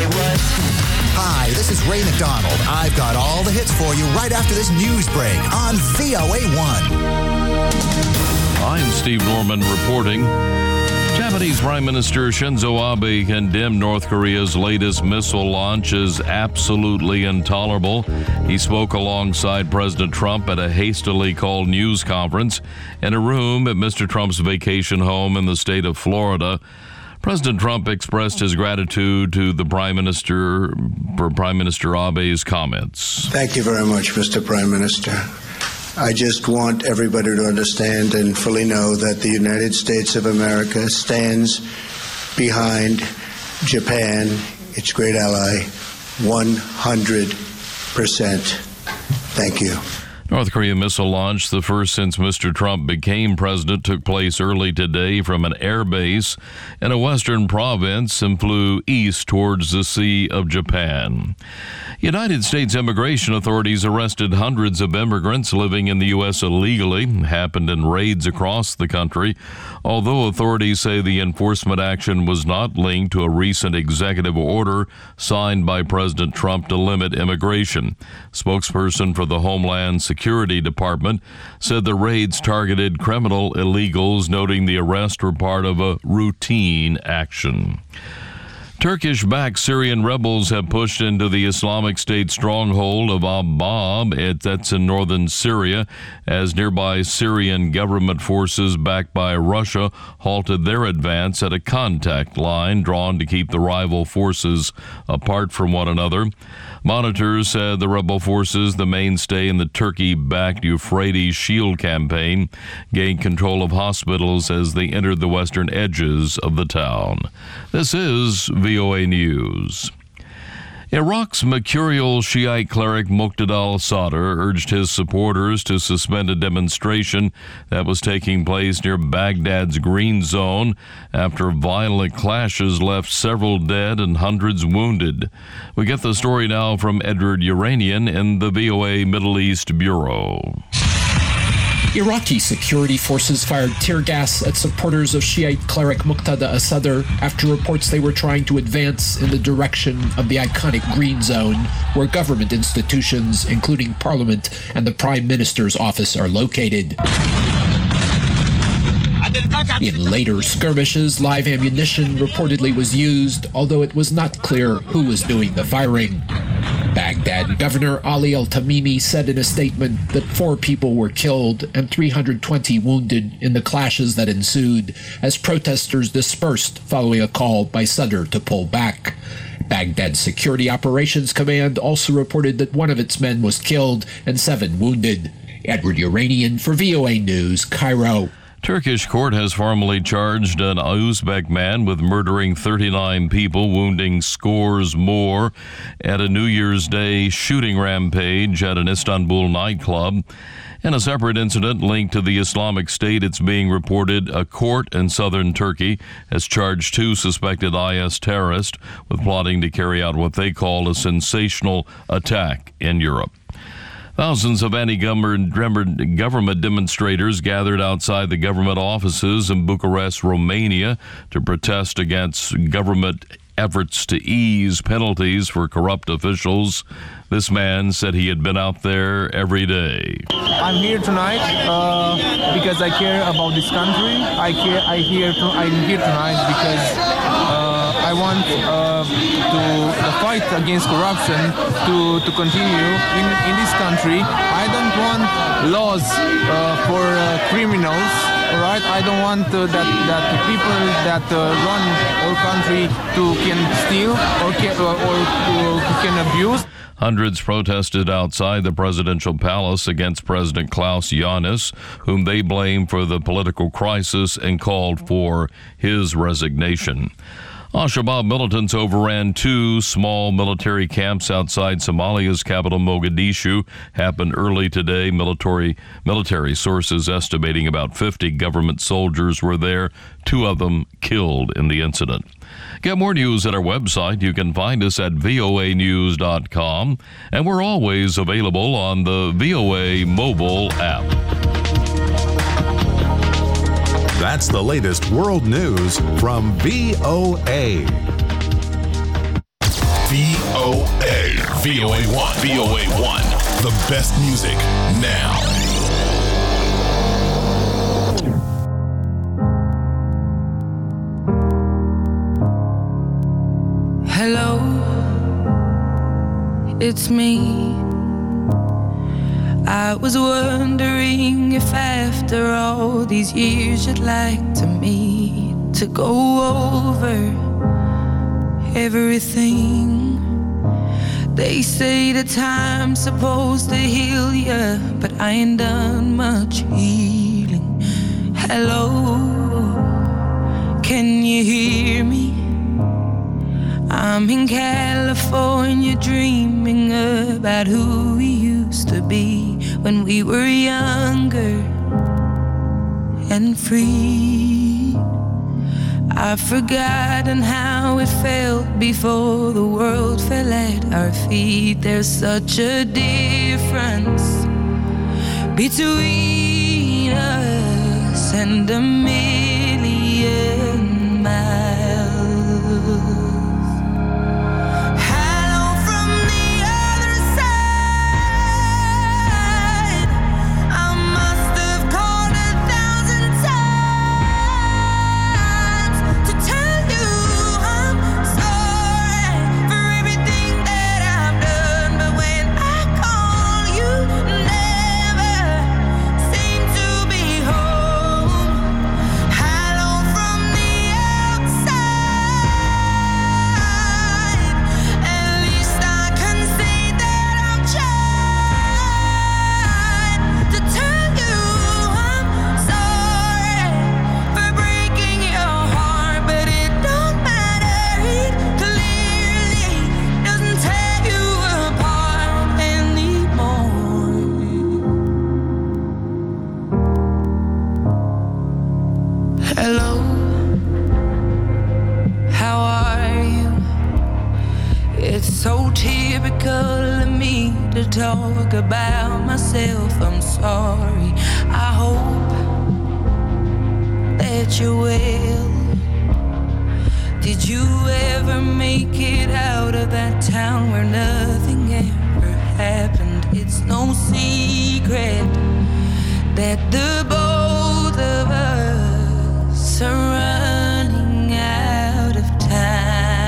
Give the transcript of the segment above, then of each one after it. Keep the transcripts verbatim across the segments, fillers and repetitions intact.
one. Hi, this is Ray McDonald. I've got all the hits for you right after this news break on V O A one. I'm Steve Norman reporting. Japanese Prime Minister Shinzo Abe condemned North Korea's latest missile launch as absolutely intolerable. He spoke alongside President Trump at a hastily called news conference in a room at Mister Trump's vacation home in the state of Florida. President Trump expressed his gratitude to the Prime Minister for Prime Minister Abe's comments. Thank you very much, Mister Prime Minister. I just want everybody to understand and fully know that the United States of America stands behind Japan, its great ally, one hundred percent. Thank you. North Korea missile launch, the first since Mister Trump became president, took place early today from an air base in a western province and flew east towards the Sea of Japan. United States immigration authorities arrested hundreds of immigrants living in the U S illegally. It happened in raids across the country, although authorities say the enforcement action was not linked to a recent executive order signed by President Trump to limit immigration. Spokesperson for the Homeland Security Department said the raids targeted criminal illegals, noting the arrests were part of a routine action. Turkish-backed Syrian rebels have pushed into the Islamic State stronghold of Abbab, that's in northern Syria, as nearby Syrian government forces backed by Russia halted their advance at a contact line drawn to keep the rival forces apart from one another. Monitors said the rebel forces, the mainstay in the Turkey-backed Euphrates Shield campaign, gained control of hospitals as they entered the western edges of the town. This is V O A News. Iraq's mercurial Shiite cleric Muqtada al-Sadr urged his supporters to suspend a demonstration that was taking place near Baghdad's Green Zone after violent clashes left several dead and hundreds wounded. We get the story now from Edward Uranian in the V O A Middle East Bureau. Iraqi security forces fired tear gas at supporters of Shiite cleric Muqtada al-Sadr after reports they were trying to advance in the direction of the iconic Green Zone, where government institutions, including Parliament and the Prime Minister's office, are located. In later skirmishes, live ammunition reportedly was used, although it was not clear who was doing the firing. Baghdad Governor Ali al-Tamimi said in a statement that four people were killed and three hundred twenty wounded in the clashes that ensued as protesters dispersed following a call by Sadr to pull back. Baghdad Security Operations Command also reported that one of its men was killed and seven wounded. Edward Uranian for V O A News, Cairo. Turkish court has formally charged an Uzbek man with murdering thirty-nine people, wounding scores more at a New Year's Day shooting rampage at an Istanbul nightclub. In a separate incident linked to the Islamic State, it's being reported a court in southern Turkey has charged two suspected I S terrorists with plotting to carry out what they call a sensational attack in Europe. Thousands of anti-government demonstrators gathered outside the government offices in Bucharest, Romania, to protest against government efforts to ease penalties for corrupt officials. This man said he had been out there every day. I'm here tonight uh, because I care about this country. I care. I here. To, I'm here tonight because uh, I want uh, to the fight against corruption to to continue in in this country. I don't want laws uh, for uh, criminals. All right, I don't want uh, that that the people that uh, run our country to can steal or can, or, or to, can abuse. Hundreds protested outside the presidential palace against President Klaus Iohannis, whom they blame for the political crisis, and called for his resignation. Al-Shabaab militants overran two small military camps outside Somalia's capital, Mogadishu. Happened early today. Military military sources estimating about fifty government soldiers were there, two of them killed in the incident. Get more news at our website. You can find us at V O A news dot com, and we're always available on the V O A mobile app. That's the latest world news from V O A. V O A. V O A one. V O A one. The best music now. Hello, it's me. I was wondering if after all these years you'd like to meet to go over everything. They say the time's supposed to heal ya, but I ain't done much healing. Hello, can you hear me? I'm in California dreaming about who we used to be when we were younger and free. I've forgotten how it felt before the world fell at our feet. There's such a difference between us and a million miles. Talk about myself, I'm sorry. I hope that you're well. Did you ever make it out of that town where nothing ever happened? It's no secret that the both of us are running out of time.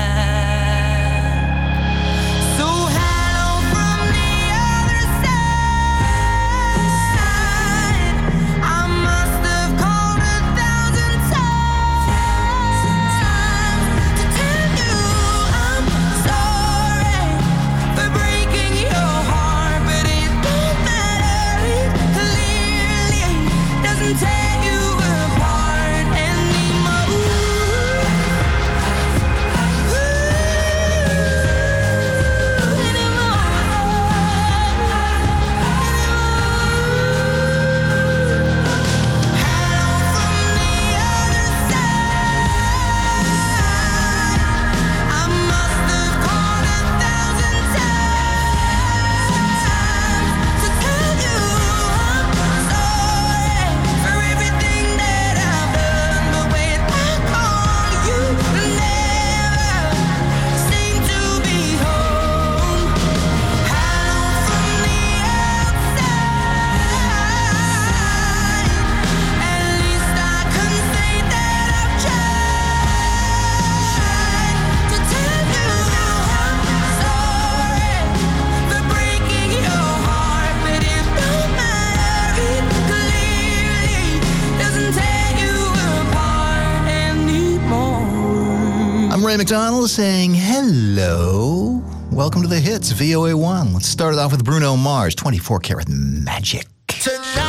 Ray McDonald saying hello. Welcome to the hits, V O A one. Let's start it off with Bruno Mars, twenty-four karat magic. Tonight,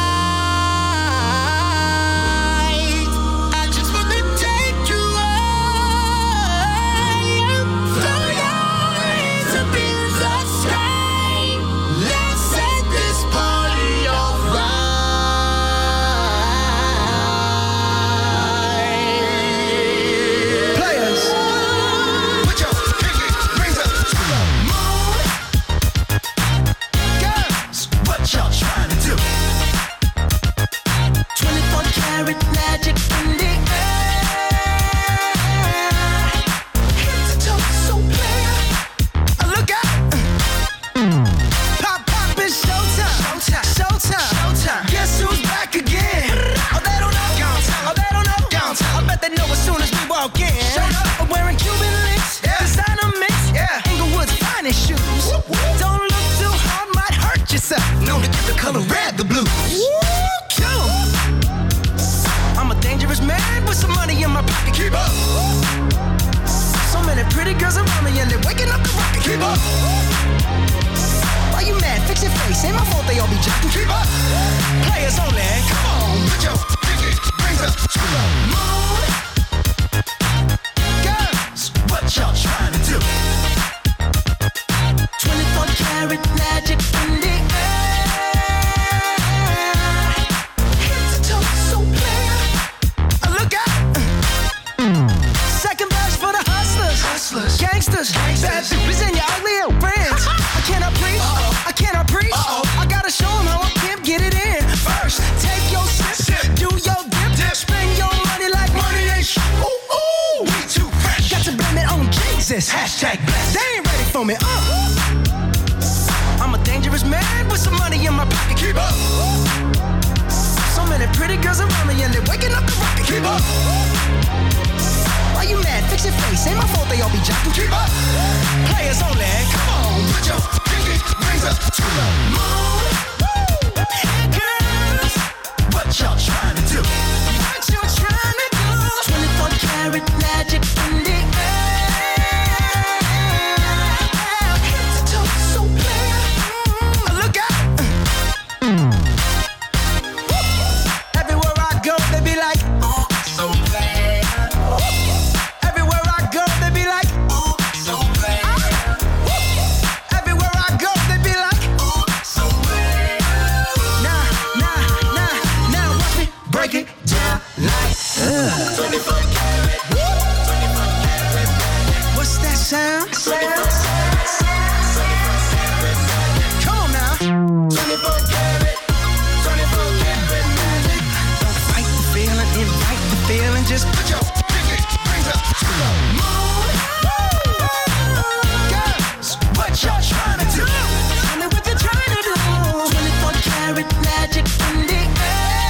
I just want to take you high. Throw your hands up in the sky. Let's set this party on fire. Players, put your pinky rings up to the moon. Girls, what y'all trying to do? up. Why you mad? Fix your face. Ain't my fault they all be jacking. Keep up. Players only. Come on, put your pinky rings up to the moon. Girls, what y'all trying to do? twenty-four karat magic in the air. Head to toe, so clear. Uh, Look out. Second verse for the hustlers, hustlers, gangsters, bad bitches and your ugly old friends. I cannot preach, I cannot preach. I gotta show them how I can get it in. First, take your sip, do your dip, spend your money like money ain't sh- Ooh, ooh, we too fresh. Got to blame it on Jesus. Hashtag blessed. They ain't ready for me. Uh. I'm a dangerous man with some money in my pocket. Keep up. So many pretty girls around me and they're waking up the rocket. Keep up. Why you mad? Fix your face. Ain't my fault they all be jacking. Keep up. Players only. Come on, put your pinky rings up to the moon. Girls, what y'all trying to do? What you trying to do? twenty-four karat magic in the air. Head to toe, so clear. Look out. Everywhere I go, they be like, oh, so bad. Everywhere I go, they be like, oh, so bad. Everywhere I go, they be like, oh, so bad. Nah, nah, nah, now watch me break it down like uh. twenty-four karat, twenty-four karat. What's that sound? Come on now. twenty-four karat, twenty-four karat magic. Don't fight the feeling, invite the feeling. Just put your pinky rings up to the moon. Girls, what y'all trying to do? Tell me what you're trying to do. twenty-four karat magic in the air.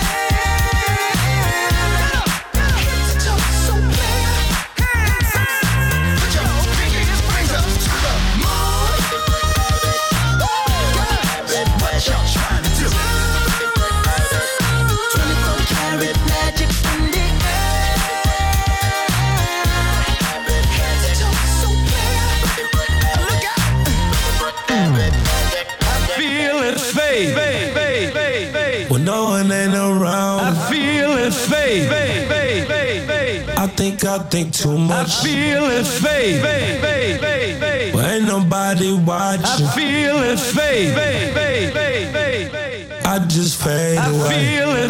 Head to toe, so clear. Put your pinky rings up to the moon. Girls, what y'all trying to do? twenty-four karat magic in the air. Head to toe, so clear. Look out. I feel it fade, fade, fade, fade, fade. When no one ain't around, I feel it fade, fade, fade, fade, fade. I think I think too much. I feel it fade, fade, fade, fade, fade. But ain't nobody I watching. feel it fade, fade, fade, fade, fade, fade. I just fade I away. feel it,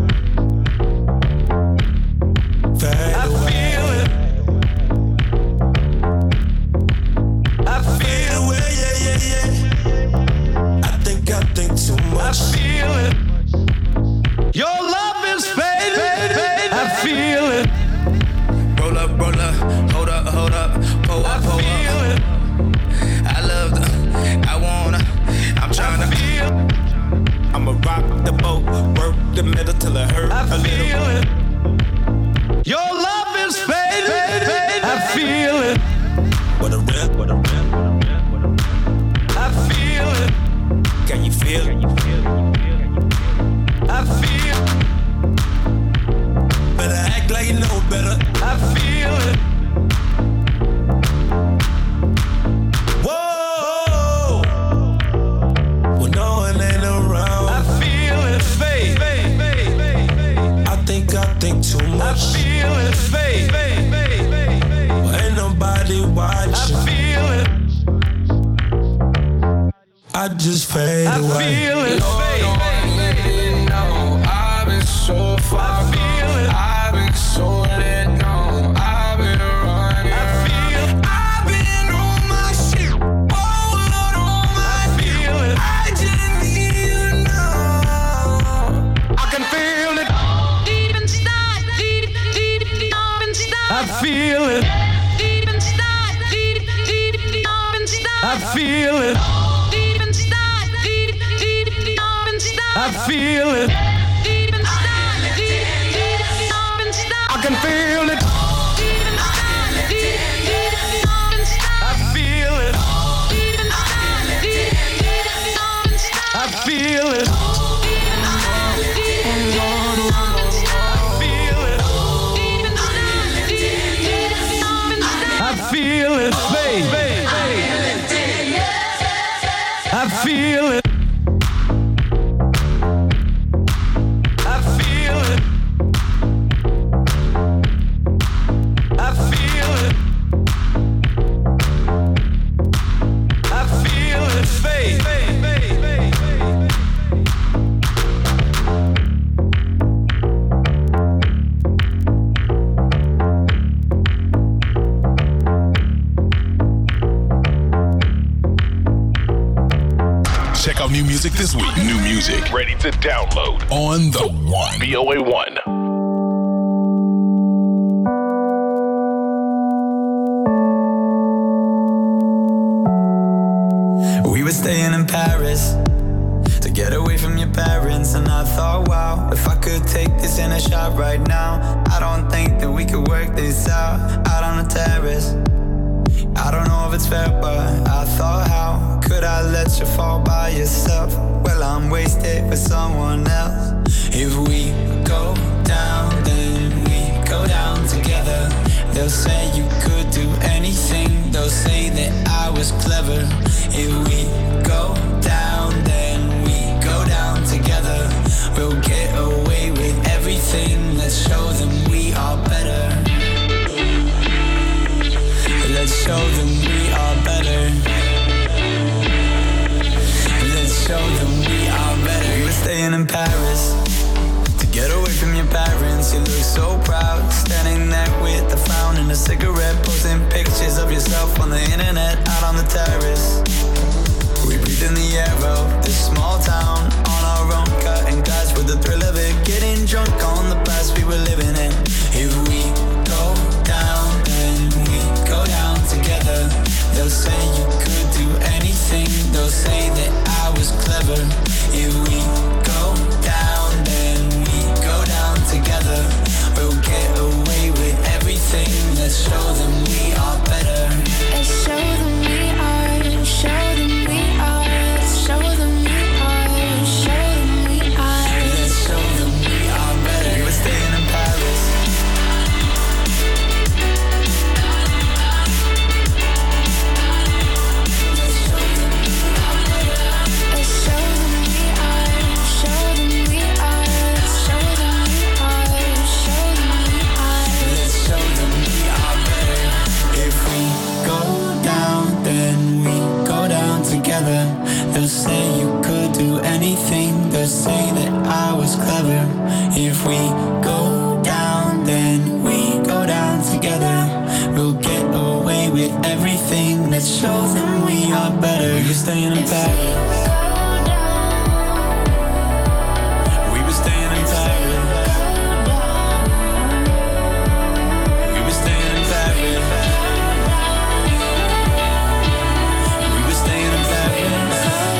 Fade I away. feel it. I Fade feel, away, yeah, yeah, yeah. I think I think too I much. feel it. Your love is fading, fading. I feel it, Roll up, roll up, hold up, hold up, pull I up, pull feel up. it, I love the, I wanna, I'm trying I to. feel, I'ma rock the boat, work the middle till it hurt I a little. feel it. Your love is fading, fading. I feel it, What a rip, what a rip, what a rip, what a rip. I feel it, Can you feel? Can you feel? I feel, Better act like you know better. I feel it. Whoa! When no one ain't I around, feel it fade, fade, fade, fade, fade. I think I think too I much. feel it fade, fade, fade, fade, fade. But ain't nobody I watching. feel it, I just fade I away. feel it fade, I've been so far I feel it, I've been so let down. I've been running. I feel, I've been on my shit. Oh, Lord, on my I feel it, I just need you now. I can feel it, Deep inside, deep, deep, deep inside. I feel it, Deep inside, deep, deep, deep inside. I feel it, Deep inside, deep, deep, deep inside. I feel it, Deep inside, deep, deep, deep inside. I can feel it, Deep inside, deep, deep, deep inside. I feel it, Deep inside, deep, deep, deep inside. I feel it, Deep inside, deep, deep, deep inside. I feel it, Deep inside, deep, deep, deep inside. I feel it fade, fade, fade. feel it. I feel it. I feel it. I feel it, faith. Check out new music this week. New music ready to download on the One. V O A one. We were staying in Paris to get away from your parents, and I thought, wow, if I could take this in a shot right now, I don't think that we could work this out out on the terrace. I don't know if it's fair, but I thought, how could I let you fall by yourself? Well, I'm wasted with someone else. If we go down, then we go down together. They'll say you could do anything. They'll say that I was clever. If we go down, then we go down together. We'll get away with everything. Let's show them we are better. Let's show them we are better. Let's show them we are better. We were staying in Paris to get away from your parents. You look so proud, standing there with a frown and a cigarette, posting pictures of yourself on the internet, out on the terrace. We breathe in the air of this small town, on our own, cutting glass with the thrill of it, getting drunk on the past we were living in. If we go down, then we go down together. They'll say you could do anything. They'll say that I was clever. If we go down, then we go down together. We'll get away with everything. Let's show them we are better. Let's show them we are. Show them we are. Show them we are. Show them we are. Let's show them we are better. We were staying in Paris. They'll say you could do anything. They'll say that I was clever. If we go down, then we go down together. We'll get away with everything. Let's show them we are better. You're staying in Paris. We were staying in Paris. We were staying in Paris. We were staying in Paris.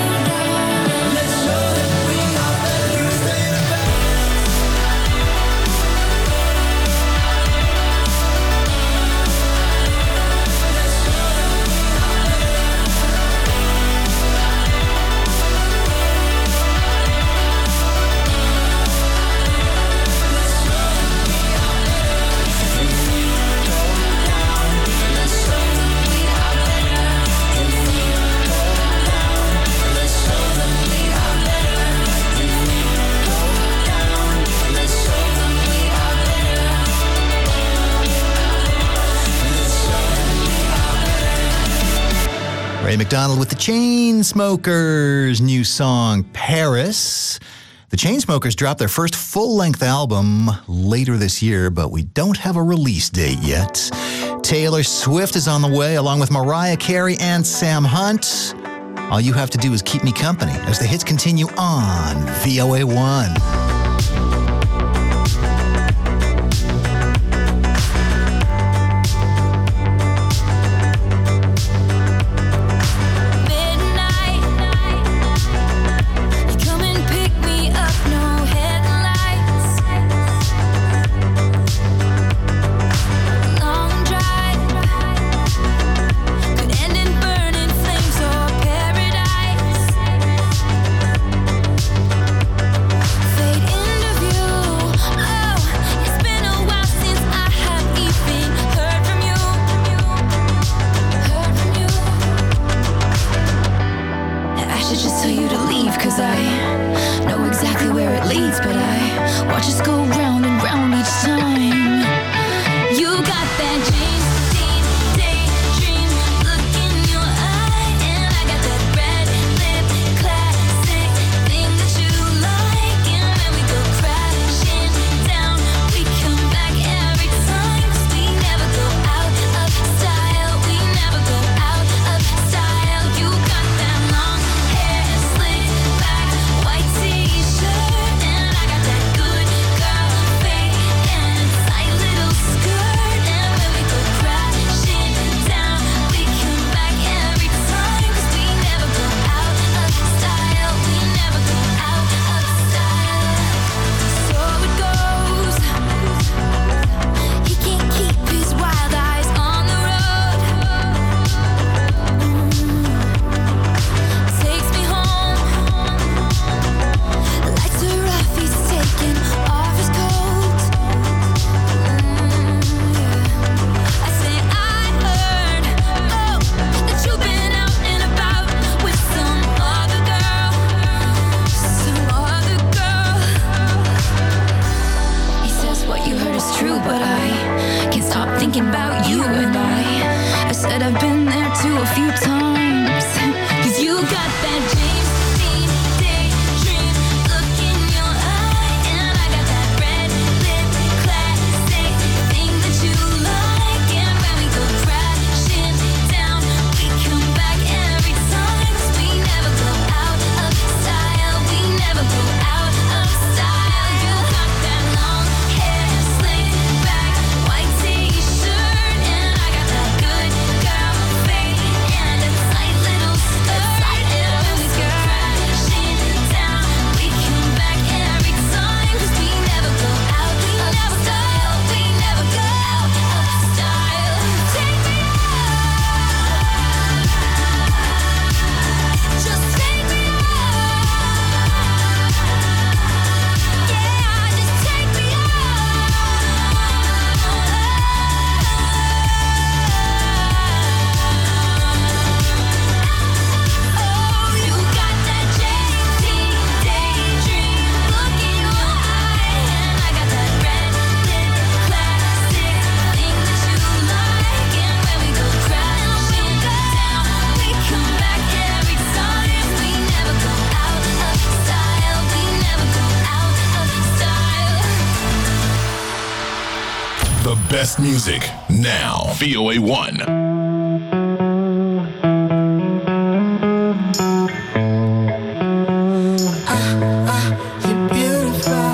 Ray McDonald with the Chainsmokers' new song, Paris. The Chainsmokers dropped their first full-length album later this year, but we don't have a release date yet. Taylor Swift is on the way, along with Mariah Carey and Sam Hunt. All you have to do is keep me company as the hits continue on V O A one. Fade arms. Cause you got that James Dean daydream look in your eye, and I got that red lip classic thing that you like. And when we go crashing down, we come back every time. 'Cause we never go out of style. We never go out of style. You got that long hair slicked back, white t-shirt, and I got that good girl fade and a tight little skirt. And when we go crashing down, we come back every time. 'Cause we never go out of style. We never go out of style. Take me out, just take me out. Yeah, just take me out. Oh, you got that James Dean daydream look in your eye, and I got that red lip classic thing that you like. And when we go crashing down, we come back every time. We never go out of style. We never go out of style. The best music now. V O A one. You're beautiful.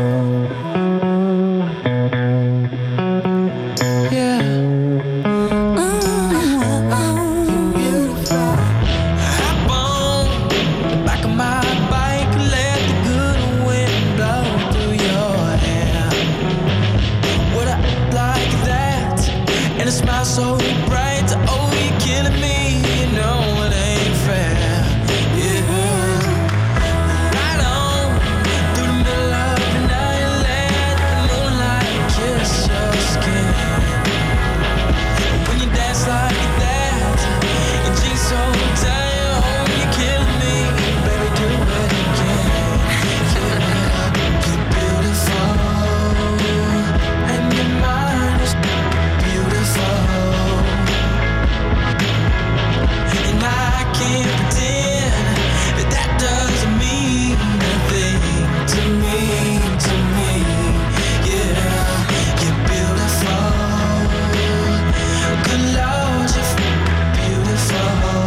Yeah. You're beautiful. Hop on the back of my bike, let the good wind blow through your hair. Would I act like that? And a smile so bright, oh, you're killing me. You know it ain't fair. Yeah. Right on through the middle of the night, let the moonlight kiss your skin. When you dance like that, your jeans so tight, oh, you're killing me. Baby, do it again. Yeah, you're beautiful, and your mind is beautiful. And I can't pretend that that doesn't mean nothing to me, to me. Yeah, you're beautiful. Good Lord, you're beautiful.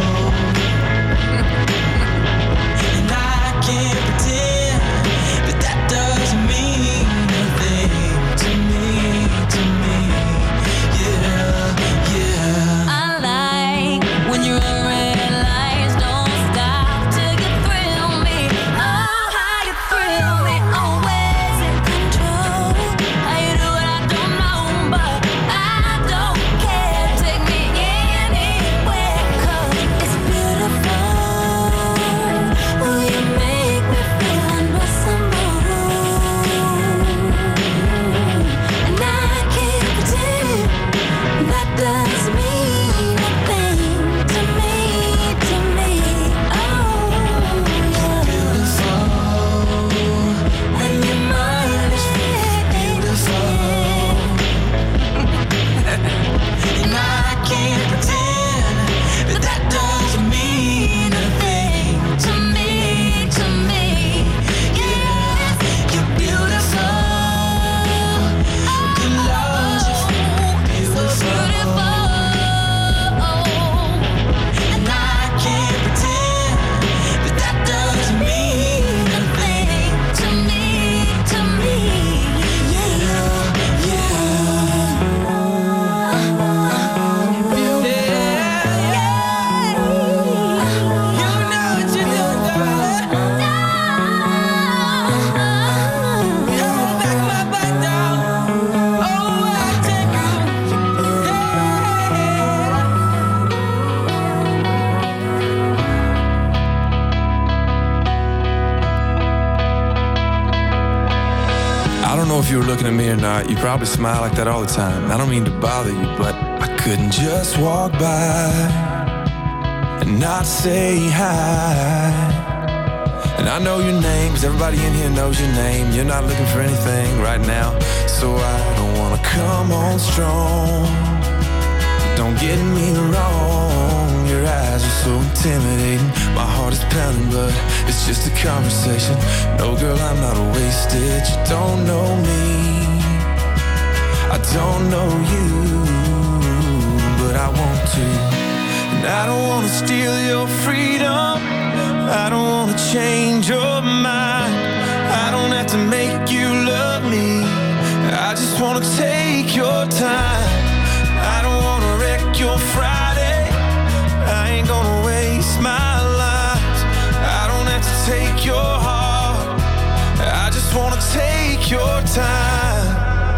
And I can't pretend that that doesn't mean nothing to me, to me. Yeah, yeah. I like when your red lights don't stop till you thrill me. Oh, how you thrill me, always in control. How you do it, I don't know, but I don't care. Take me anywhere, 'cause it's beautiful. Oh, you make me feel unmissable. And I can't pretend that doesn't mean nothing to me, to me. Oh, you're Beautiful, and your mind is beautiful. And I can't pretend that that doesn't mean nothing to me, to me. Yeah, you're beautiful. Good Lord, you're beautiful. And I can't pretend that that doesn't mean nothing To me, to me. Yeah, I don't know if you were looking at me or not. You probably smile like that all the time. I don't mean to bother you, but I couldn't just walk by and not say hi. And I know your name, 'cause everybody in here knows your name. You're not looking for anything right now, so I don't wanna come on strong. Don't get me wrong, you're right. eyes are so intimidating. My heart is pounding, but it's just a conversation. No, girl, I'm not wasted. You don't know me, I don't know you, but I want to. And I don't want to steal your freedom, I don't want to change your mind. I don't have to make you love me, I just want to take your time. I don't want to wreck your Friday, I ain't gonna waste my life. I don't have to take your heart, I just want to take your time.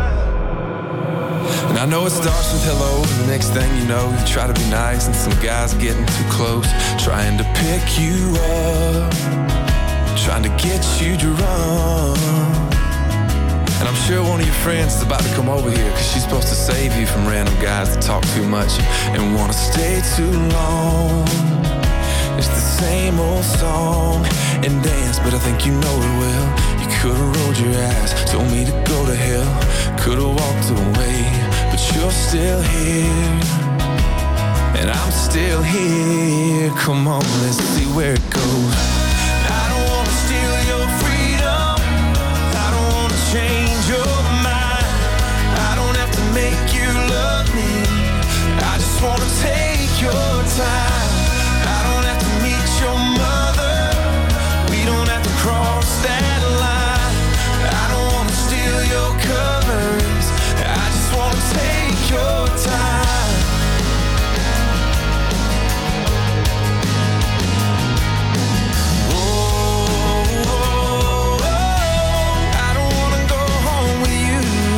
And I know it starts with hello, and the next thing you know, you try to be nice, and some guy's getting too close, trying to pick you up, trying to get you drunk. And I'm sure one of your friends is about to come over here, cause she's supposed to save you from random guys that talk too much and wanna stay too long. It's the same old song and dance, but I think you know it well. You could've rolled your eyes, told me to go to hell, could've walked away, but you're still here, and I'm still here. Come on, let's see where it goes. I don't wanna steal your freedom, I don't wanna change your mind, I don't have to make you love me, I just wanna take your time. I don't have to meet your mother, we don't have to cross that line. I don't wanna steal your covers, I just wanna take your time. Oh, oh, oh, I don't wanna go home with you.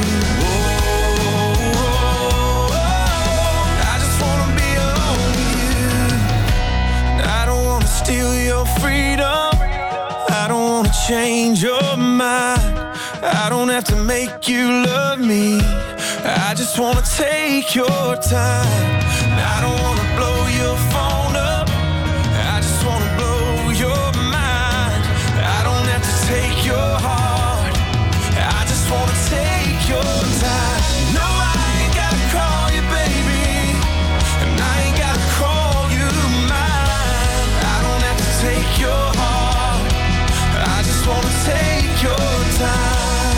Oh, oh, oh, I just wanna be alone with you. I don't wanna steal your freedom, I don't wanna change your mind, I don't have to make you love me, I just wanna take your time. I don't wanna blow your phone up, I just wanna blow your mind. I don't have to take your heart, I just wanna take your time. No, I ain't gotta call you baby, and I ain't gotta call you mine. I don't have to take your heart, I just wanna take your time.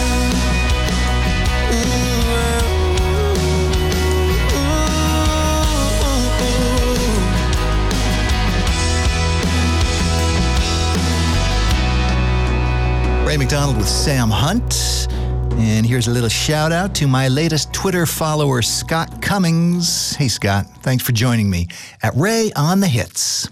Ray McDonald with Sam Hunt. And here's a little shout out to my latest Twitter follower, Scott Cummings. Hey, Scott. Thanks for joining me at Ray on the Hits.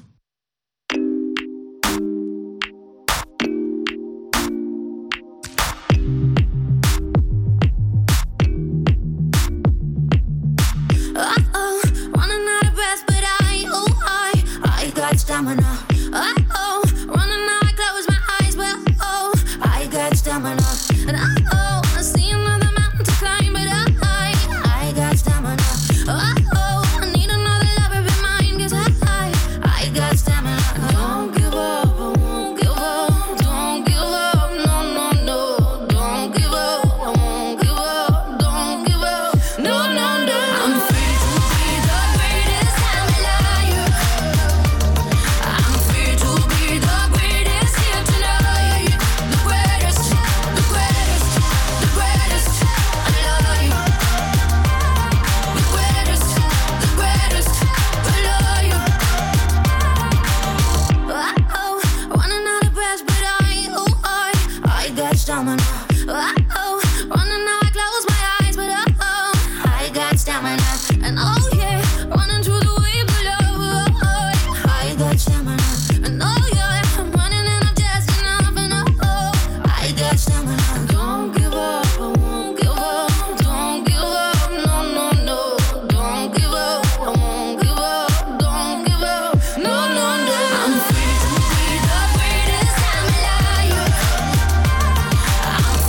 Uh-oh, running out of breath, but I, oh, I, I got stamina. Uh-oh, running out, I close my eyes, but oh, I got stamina. And uh-oh, I see another mountain to climb, but I, I got stamina. Uh-oh, I need another lover in mine, 'cause I, I got stamina. Don't give up, I won't give up. Don't give up, no, no, no. Don't give up, I won't give up. Don't give up, no, no, no. I'm free to be the greatest, I'm a liar. I'm free to be the greatest here tonight. The greatest, the greatest, the greatest, I love you. The greatest, the greatest, I love you. Uh-oh, running out of breath, but I, oh, I, I got stamina. Uh-oh, running out, I close my eyes, but uh-oh, I got stamina. And oh yeah, running through the waves of love, oh, I got stamina. And oh yeah, I'm running and I'm just enough, and oh, I got stamina. Don't give up, I won't give up. Don't give up, no, no, no. Don't give up, I won't give up. Don't give up, no, no, no. I'm free to be the greatest, I'm a liar. I'm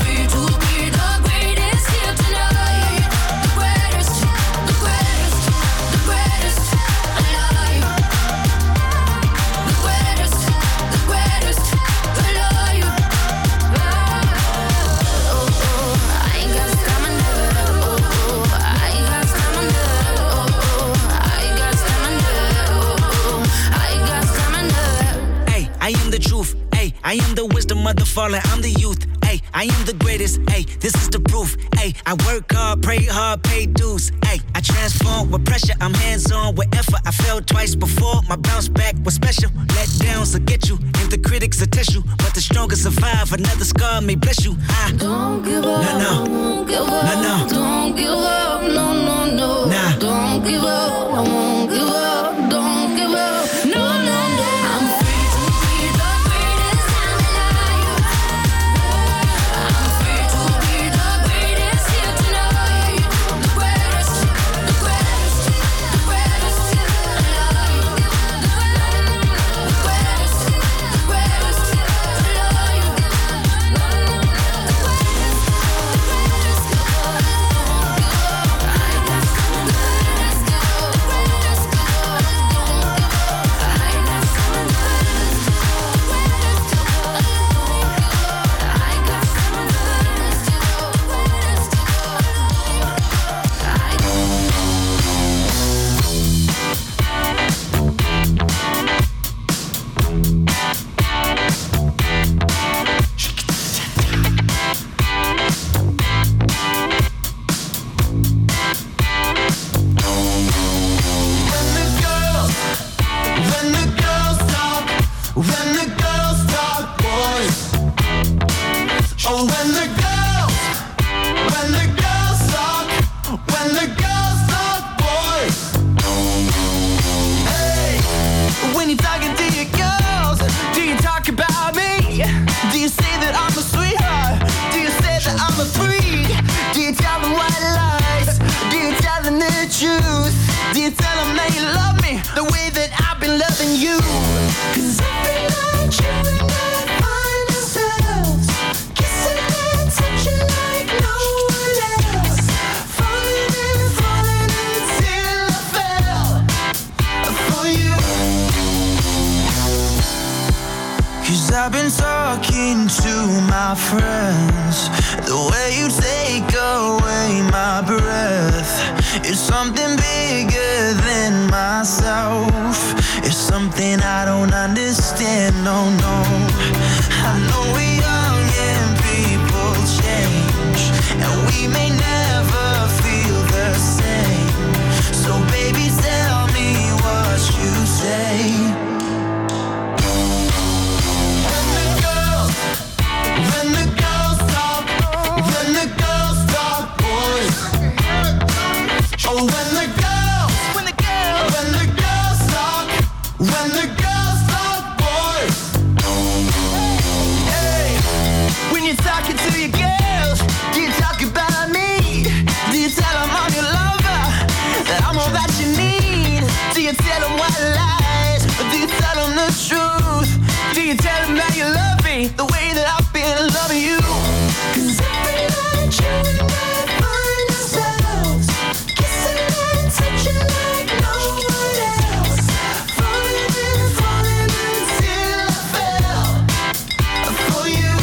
I am the wisdom of the fallen, I'm the youth. Ay, I am the greatest. Ay, this is the proof. Ay, I work hard, pray hard, pay dues. Ay, I transform with pressure, I'm hands-on with effort. I failed twice before, my bounce back was special. Let downs will get you, and the critics will test you. But the strongest survive, another scar may bless you. I don't give up, no, no. won't give up, no, no. don't give up, no, no, no. Nah. Don't give up, I won't give up, don't give up, no, no, no. I'm free to be the greatest I'm alive. I'm free to be the greatest here tonight. The greatest, the greatest, the greatest alive. The greatest, the greatest alive. I've been talking to my friends. The way you take away my breath is something bigger than myself. It's something I don't understand, no, no. I know we're young and people change, and we may never feel the same. So baby, tell me what you say. When the girls talk, when the girls talk, boys. Oh, when the girls, when the girls, when the girls talk, when the girls talk, boys. Hey, when you're talking to your girls, do you talk about me? Do you tell them I'm your lover, that I'm all that you need? Do you tell them white lies, or do you tell them the truth? Do you tell them that you love me the way that I've been loving you? 'Cause every night you and I find ourselves kissing and touching like no one else. Falling and falling until I fell for you.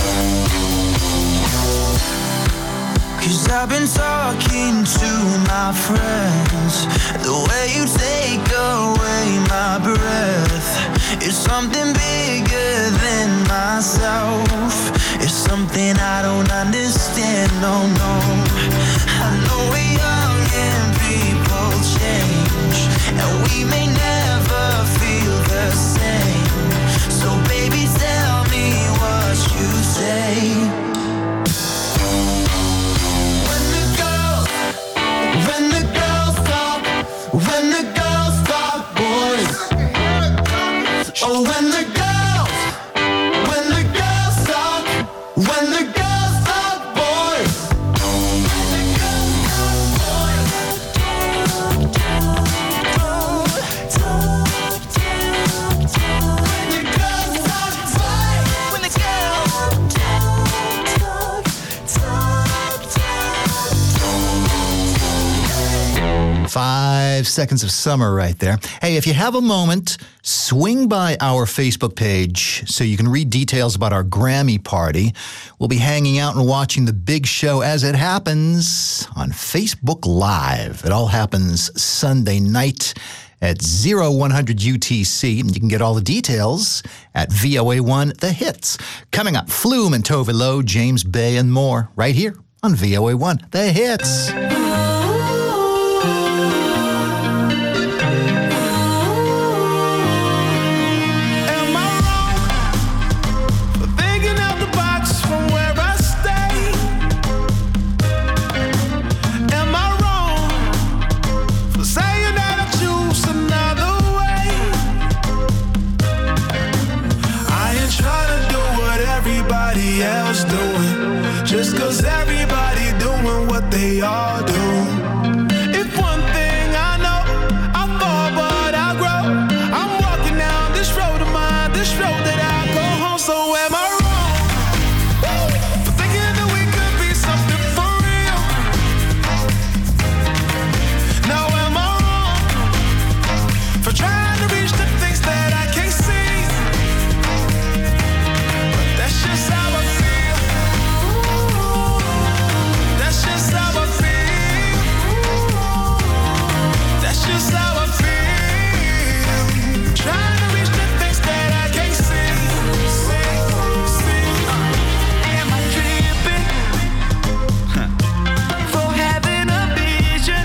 'Cause I've been talking to my friends. The way you take away my breath is something bigger than myself. It's something I don't understand, no, no. I know we're young and people change, and we may never feel the same. So baby, tell me what you say. When the girls, when the girls talk, when the girls talk, boys. Oh, when the girls, when the girls talk, when the girls talk, boys. Five seconds of summer right there. Hey, if you have a moment, swing by our Facebook page so you can read details about our Grammy party. We'll be hanging out and watching the big show as it happens on Facebook Live. It all happens Sunday night at oh one hundred U T C. And you can get all the details at V O A one The Hits. Coming up, Flume and Tove Lo, James Bay, and more right here on V O A one The Hits. Else doing just cause everybody doing what they all do. If one thing I know, I fall but I grow. I'm walking down this road of mine, this road that I go home. So am I wrong for thinking that we could be something for real? Now am I wrong for trying to reach the things that I can't see? But that's just how I feel. That's just how I feel. That's just how I feel. Trying to reach the things that I can't see. See, see. Am I tripping for having a vision?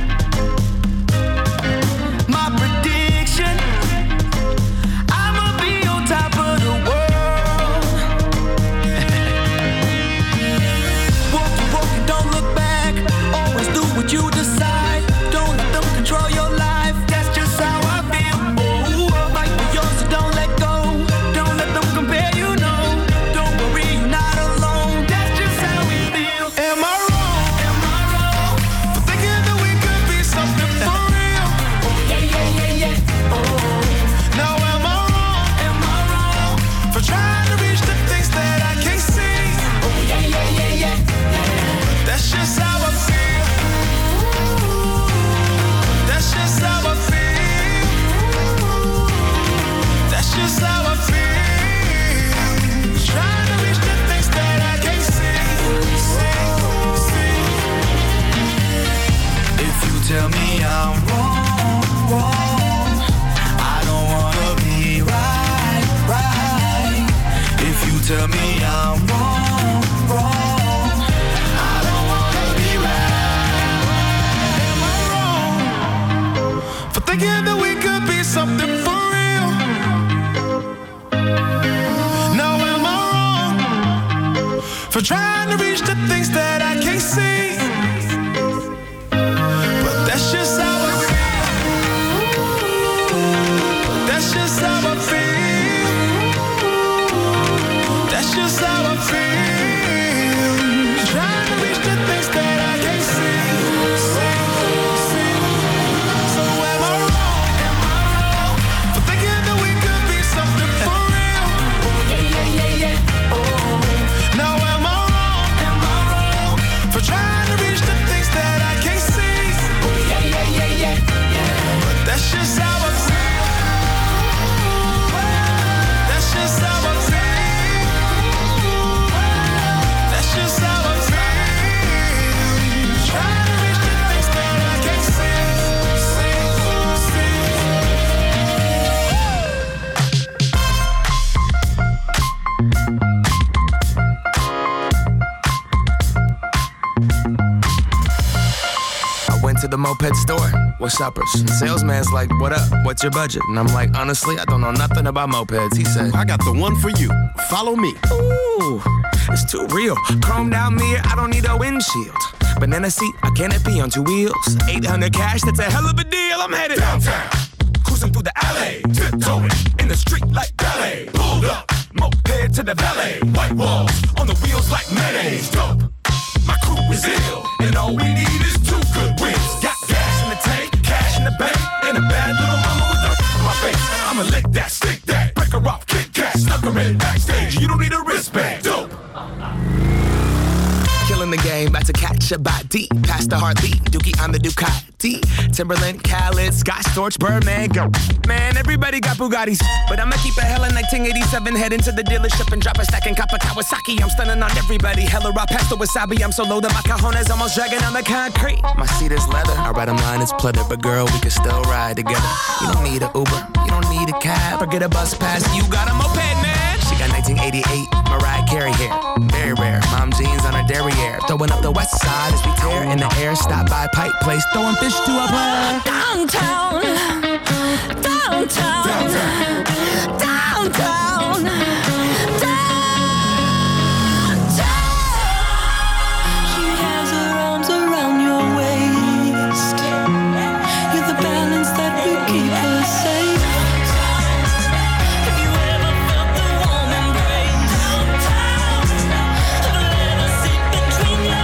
My prediction, I'ma be on top of the world. Walk you, walk you, don't look back. Always do what you decide. Don't let them control your life. That's just how I feel. Oh, fight for yours, so don't let go. Don't let them compare you, no. Don't worry, you're not alone. That's just how we feel. Am I wrong? Am I wrong for thinking that we could be something for real? Yeah, yeah, yeah, yeah. Oh. Now am I wrong? Am I wrong for trying to reach the things that I can't see? Oh yeah, yeah, yeah, yeah. That's just how I feel. That's just how I feel. That's just how I feel. Trying to reach the things that I can't see. See, see. If you tell me I'm wrong, wrong, I don't wanna be right, right. If you tell me I'm wrong, wrong, I don't wanna be right. Am I wrong for thinking that we could be something for real? Now am I wrong for trying to reach the things that I can't see? But that's just how I feel. That's just how I feel. That's just how I feel. Trying to reach the things that I can't see. See, see. So am I wrong? Am I wrong for thinking that we could be something for real? Yeah, yeah, yeah, yeah. Oh. Now am I wrong? Am I wrong for trying to reach the things that I can't see? Yeah, yeah, yeah, yeah, yeah. But that's just how I feel. That's just how I feel. That's just how I feel. Trying to reach the things that I can't see. See, I went to the moped store. What's uppers? Salesman's like, what up? What's your budget? And I'm like, honestly, I don't know nothing about mopeds. He said, I got the one for you. Follow me. Ooh, it's too real. Chromed out mirror, I don't need a windshield. Banana seat, a canopy on two wheels. eight hundred cash, that's a hell of a deal. I'm headed downtown, cruising through the alley, tiptoeing in the street like ballet. Pulled up, moped to the valet. White walls on the wheels like mayonnaise. Dope, my crew is ill, and all we need is two good wins. Got gas in the tank, cash in the bank, and a bad little mama with a in my face. I'ma lick that, stick that, break her off, kick cat, snuck her in backstage. You don't need a wristband. Dope. Killing the game, about to catch a body. Past the heartbeat, Dookie on the Ducati. D, Timberland, Khaled, Scott Storch, Birdman, go. Man, everybody got Bugattis, but I'ma keep it hella nineteen eighty-seven. Head into the dealership and drop a stack and cop a Kawasaki. I'm stunning on everybody. Hella raw pasta wasabi. I'm so low that my cajones almost dragging on the concrete. My seat is leather. I ride a line, it's pleather, but girl, we can still ride together. You don't need an Uber, you don't need a cab. Forget a bus pass, you got a moped, man. She got nineteen eighty-eight Mariah Carey hair, very rare. Mom jeans on her derriere, throwing up the west side as we tear in the air. Stop by Pike Place, throwing fish to a player. Downtown, downtown, downtown, downtown, downtown. She has her arms around your waist. You're the balance that will keep her safe. Have you ever felt the warm embrace? Have you ever seen between your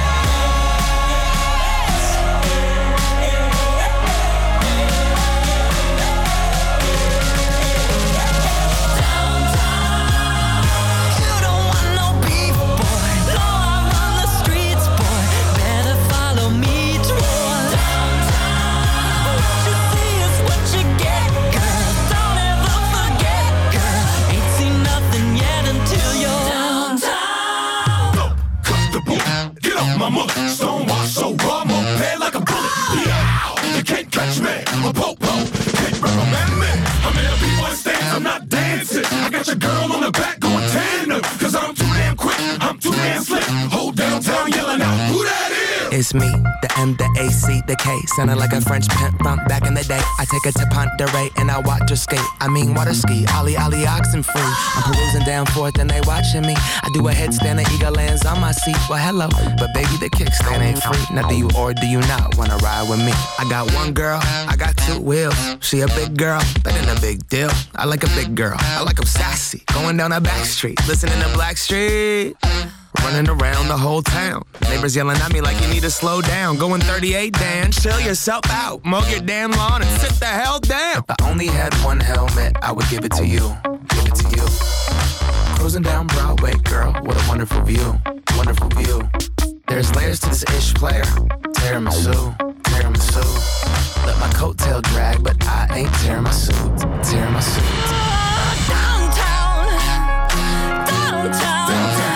Stonewall so raw, moped like a bullet. Yeah, you can't catch me. I'm a popo, can't recommend me. I'm in a B-boy stance, I'm not dancing. I got your girl on the back going tandem. Cause I'm too damn quick, I'm too damn slick. Whole downtown yelling out, who that is? It's me, the M, the A, C, the K. Sounding like a French pimp from back in the day. I take her to Ponderay and I watch her skate. I mean water ski, ollie ollie oxen free. I'm perusing down forth and they watching me. I do a headstand, the eagle lands on my seat. Well hello, but baby the kickstand ain't free. Now do you or do you not wanna ride with me? I got one girl, I got two wheels. She a big girl, that ain't a big deal. I like a big girl, I like 'em sassy. Going down a back street, listening to Blackstreet. Running around the whole town. Neighbors yelling at me like you need to slow down. Going thirty-eight, Dan, chill yourself out. Mow your damn lawn and sit the hell down. If I only had one helmet, I would give it to you. Give it to you. Cruising down Broadway, girl, what a wonderful view. Wonderful view. There's layers to this ish player. Tiramisu, tiramisu. Let my coattail drag, but I ain't tearing my suit. Tearing my suit. Downtown, downtown, downtown.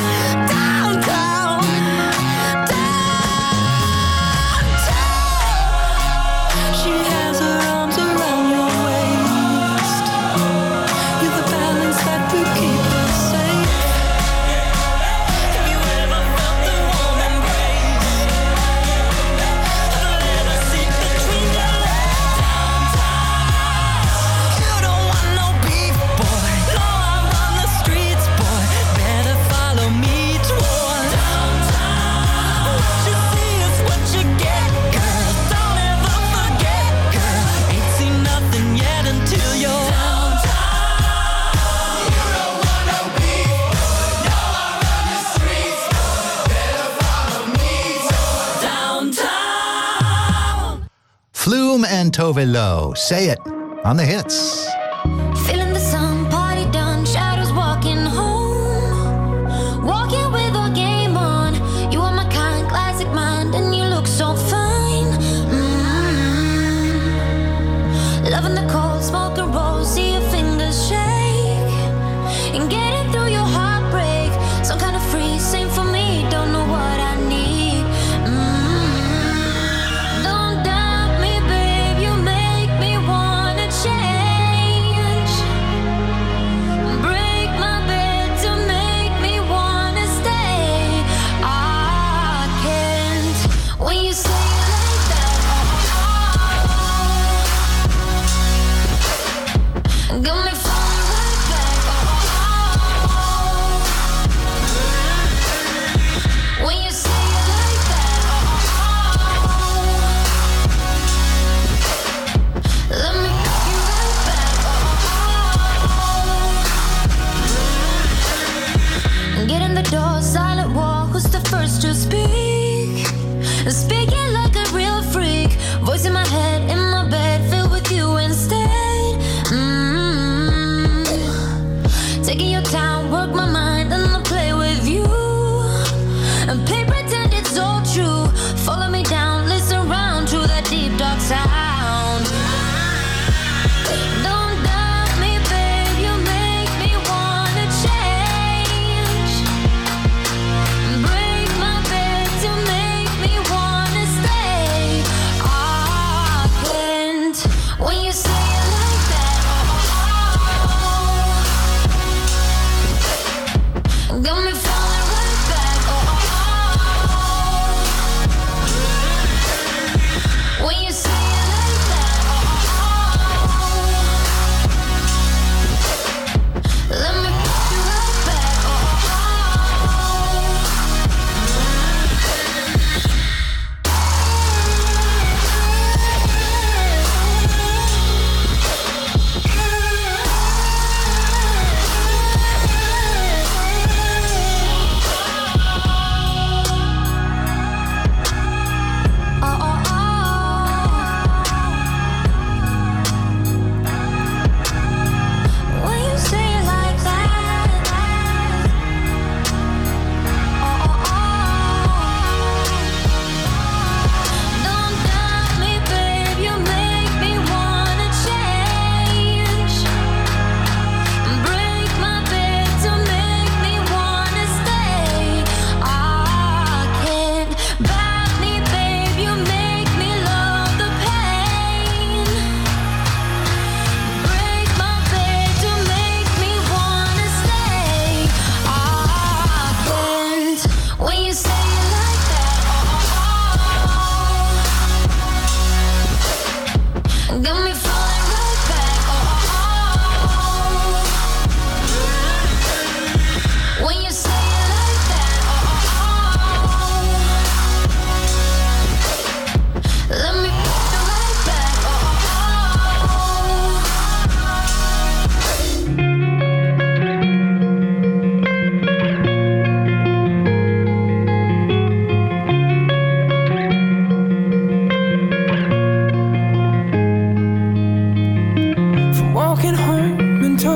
Flume and Tove Lo, Say It, on the hits. Feeling the sun, party done, shadows walking home. Walking with a game on. You are my kind, classic mind, and you look so fine. Mm-hmm. Loving the cold, smoking roll, see your fingers shake. And getting through your heartbreak. Some kind of free, same for me, don't know what I need. Mm-hmm. Don't doubt me, babe, you make me wanna change. Break my bed to make me wanna stay. I can't when you say it like that. Got me falling right back. When you say it like that. Let me take you right back. Get in the door, silent walk. Who's the first to speak? Speaking like a real freak. Voice in my head, in my bed, filled with you instead. Mm-hmm. Taking your time, work my mind, and I'll play with you. And play pretend it's all true. Follow me down, listen round to the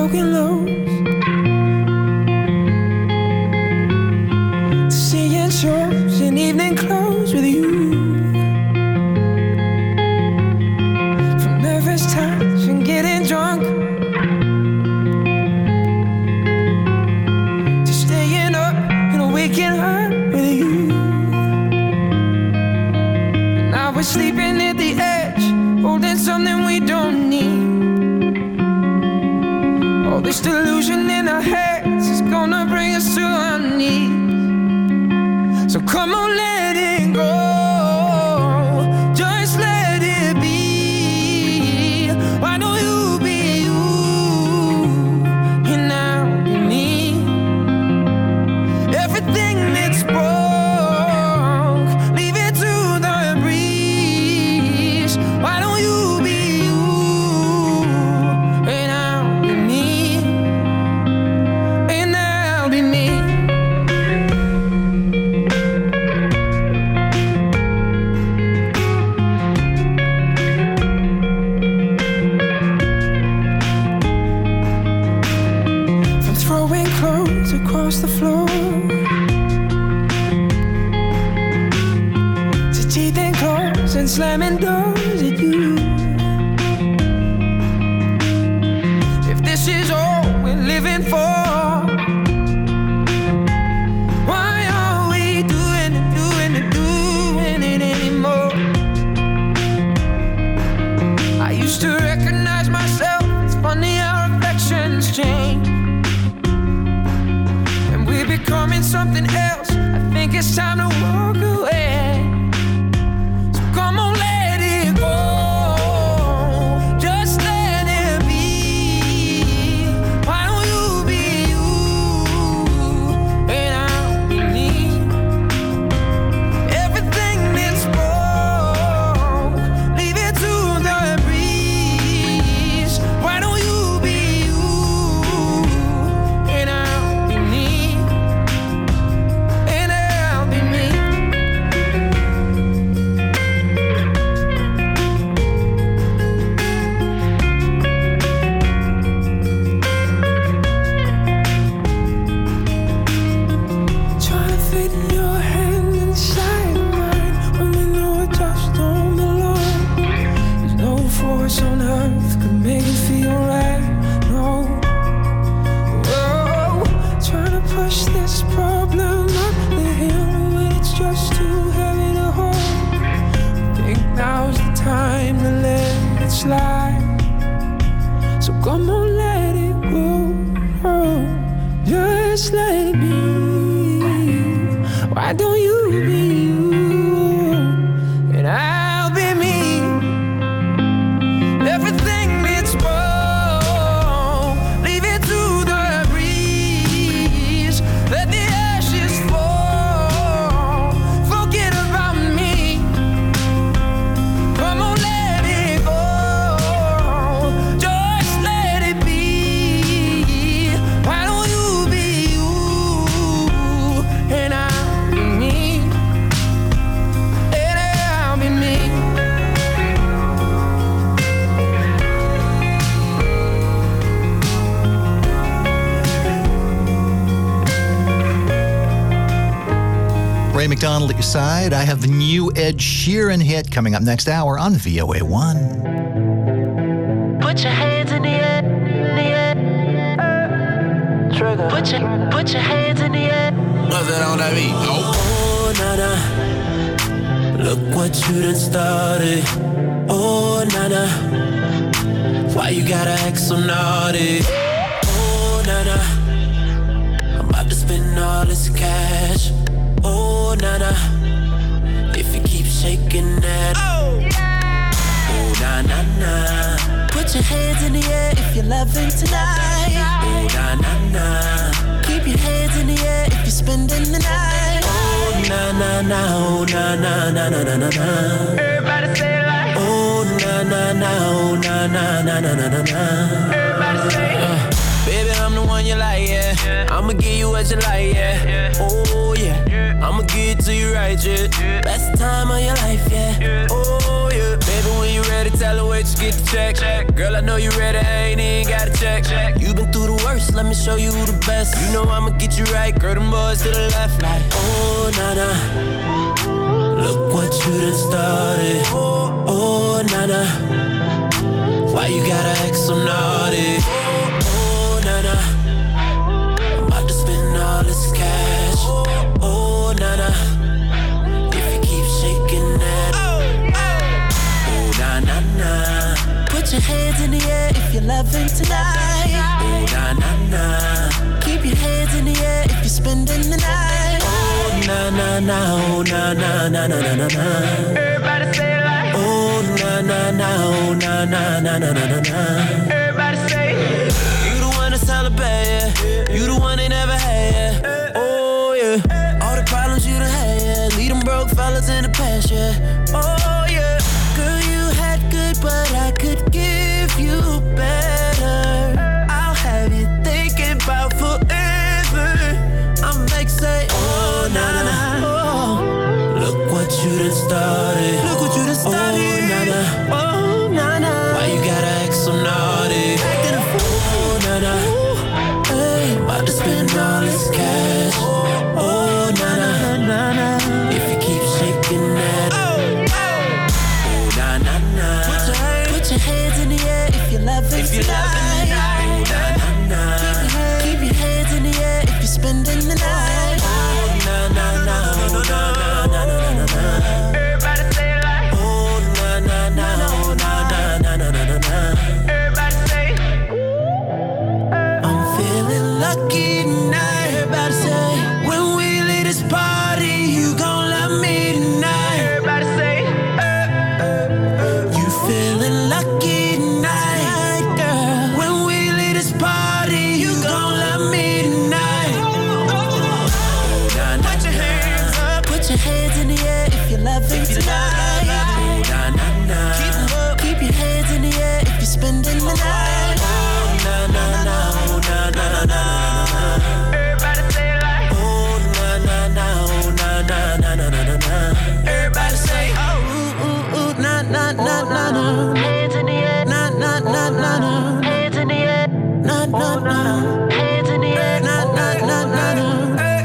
broken lows, to seeing shows in evening clothes with you, from nervous touch and getting drunk, to staying up and waking up with you. Now we're sleeping at the edge, holding something we don't need. All this delusion in our heads is gonna bring us to our knees. So come on, let it go. Just let it be. Why don't you be you and I'll be me? Everything that's broke, leave it to the breeze. Why don't you be you and I'll be me, and I'll be me. From throwing clothes across the floor, to teething claws and slamming doors at you. If this is all we're living for, why are we doing it, doing it, doing it anymore? I used to recognize myself. It's funny how reflections change, and we're becoming something else. I think it's time to walk away. So come on, let it go. Just let it be. Why don't you be you and I'll be me? Everything that's broke, leave it to the breeze. Why don't you be you and I'll be me, and I'll be me. Trying to fit in your hand inside mine when we know it just don't belong. There's no force on earth could make it feel right. No. Whoa. Trying to push this problem up the hill when it's just too heavy to hold. Think now's the time to let it slide. So come on, let it go. Oh, just let it be. Why don't you be you and I'll be me? Everything that's broke, leave it to the breeze. Let the ashes fall. Forget about me. Come on, let it go. Just let it be. Why don't you be you and I'll be me, and I'll be me. Ray McDonald at your side. I have the new Ed Sheeran hit coming up next hour on V O A one. Put your hands in the air, in the air. Trigger. Put your, put your hands in the air. What's that on that beat? Oh, nana, look what you done started. Oh, nana, why you gotta act so naughty? Oh, nana, I'm about to spend all this cash. Oh, nana, if you keep shaking that. Oh, oh na na na. Put your hands in the air if you're loving tonight. Oh, na na na. Keep your hands in the air if you're spending the night. Oh, na na na. Oh, na na na na na na na. Everybody say it like. Oh, na na na. Oh, na na na na na na na. Everybody say it. Uh, baby, I'm the one you like, yeah. I'ma give you what you like, yeah. Oh, yeah. I'ma get to you right, yeah. Best time of your life, yeah. Oh, yeah. Baby, when you ready, tell her wait, you get the check. check. Girl, I know you ready, I ain't even got to check. check. You been through the worst, let me show you the best. You know I'ma get you right, girl, them boys to the left. Like, oh, nana, look what you done started. Oh, oh, nana, why you gotta act so naughty? Oh, oh, nana, I'm about to spend all this cash. Oh, oh, nana, if you keep shaking that. Oh, na, na, na. Put your hands in the air if you're loving tonight. Oh, na, na, na. Keep your hands in the air if you're spending the night. Oh, na, na, na. Oh, na, na, na, na, na, na, na. Everybody say it like. Oh, na, na, na. Oh, na, na, na, na, na, na, na. Everybody say it. You the one to celebrate, yeah. You the one they never had, yeah. Oh, yeah. All the problems you done had, yeah. Leave them broke fellas in the past, yeah. Oh, yeah. Girl, you had good, but I could give you better. I'll have you thinking about forever. I'm like, say, oh, na, na, na. Oh, look what you done started. Look what you done started. Oh, na, na. Oh, na, na. Why you gotta act so naughty? Acting a fool. Oh, na, na. Hey, about to spend all this cash. Oh, na, na, na, na. If you keep shaking that. Oh, na, na, na. Put your, put your hands in the air if you're loving if you're tonight. Loving tonight. Oh, na, na, na. Keep your hands in the air if you're spending the night. Oh, na, na, na. Oh, na, na, na, na, na, na. Everybody say it like. Oh, na, na, na. Oh, na, na, na, na, na, na. Everybody say. I'm feeling lucky tonight. Everybody say. When we leave this party, you gon' love me tonight. Everybody say. You feeling lucky tonight, girl. When we leave this party, you gon' love me tonight. Put your hands up. Put your hands in the air if you're loving tonight. Na, na, na. Keep 'em up. Keep your hands in the air if you're spending the night. Oh, na, na, na. Oh, na, na, na, na, na. Everybody say it like. Oh, na, na, na. Oh, na, na, na, na, na, na. Everybody say, oh, ooh, ooh, ooh, na, na, na, na, na. Hands in the air. Na, na, na, na, na. Hands in the air. Na, na, na. Hands in the air. Na, na, na, na, na.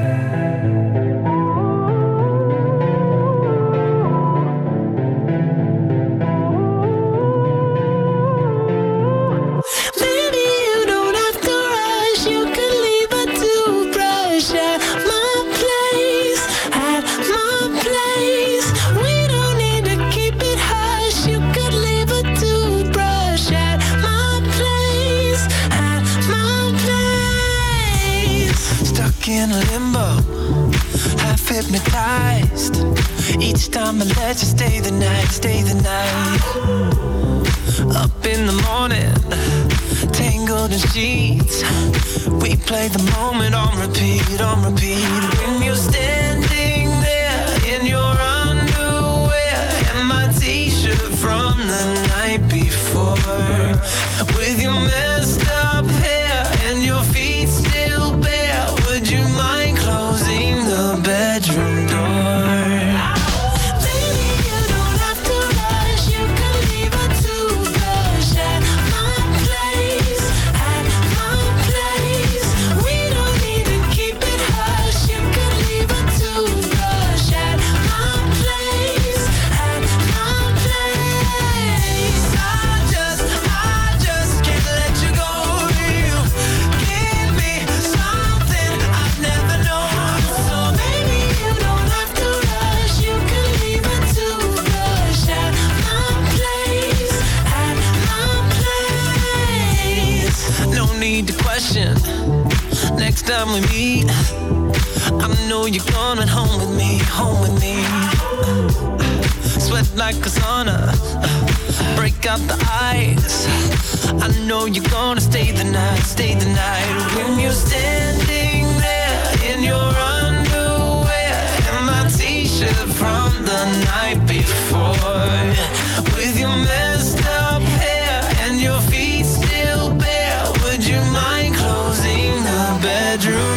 Baby, you don't have to rush. You can leave a toothbrush at my place, at my place. We don't need to keep it hush. You could leave a toothbrush at my place, at my place. Stuck in limbo, half hypnotized. Each time I let you stay the night, stay the night. Up in the morning, tangled in sheets. We play the moment on repeat, on repeat. When you're standing there in your underwear and my t-shirt from the night before, with your messed up hair and your feet still bare, would you mind closing the bedroom door? Next time we meet, I know you're coming home with me, home with me. Sweat like a sauna, break out the ice. I know you're gonna stay the night, stay the night. When you're standing there in your underwear and my t-shirt from the night before, with your messed up hair and your feet still bare, would you mind closing the bedroom?